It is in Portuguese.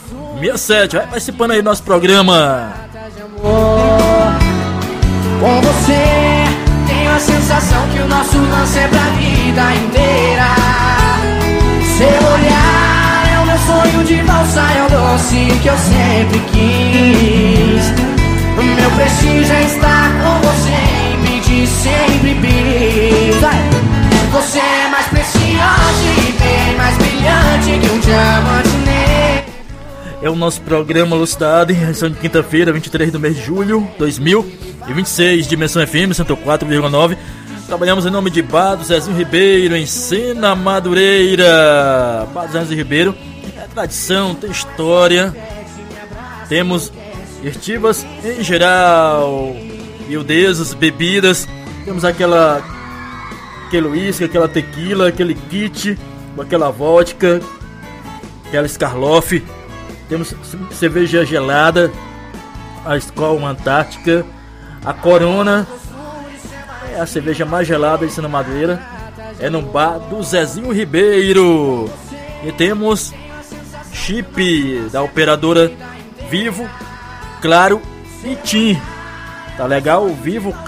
67. Vai participando aí do nosso programa. Com você, tenho a sensação que o nosso lance é pra vida inteira. Seu olhar é o meu sonho de valsa, é o doce que eu sempre quis. O meu prestígio é estar com você e pedir sempre bis. Você é mais preciosa e bem mais brilhante que um diamante negro. É o nosso programa Lucidade, edição de quinta-feira, 23 do mês de julho 2026, Dimensão FM 104,9. Trabalhamos em nome de Bar do Zezinho Ribeiro, em Sena Madureira. Bar do Zezinho Ribeiro é tradição, tem história. Temos estivas em geral, miudezas, bebidas. Temos aquele uísque, aquela tequila, aquele kit, aquela vodka, aquela Skarloff. Temos cerveja gelada, a Skol Antártica, a Corona, é a cerveja mais gelada de Sena Madureira, é no Bar do Zezinho Ribeiro. E temos chip da operadora Vivo, Claro e TIM. Tá legal? Vivo,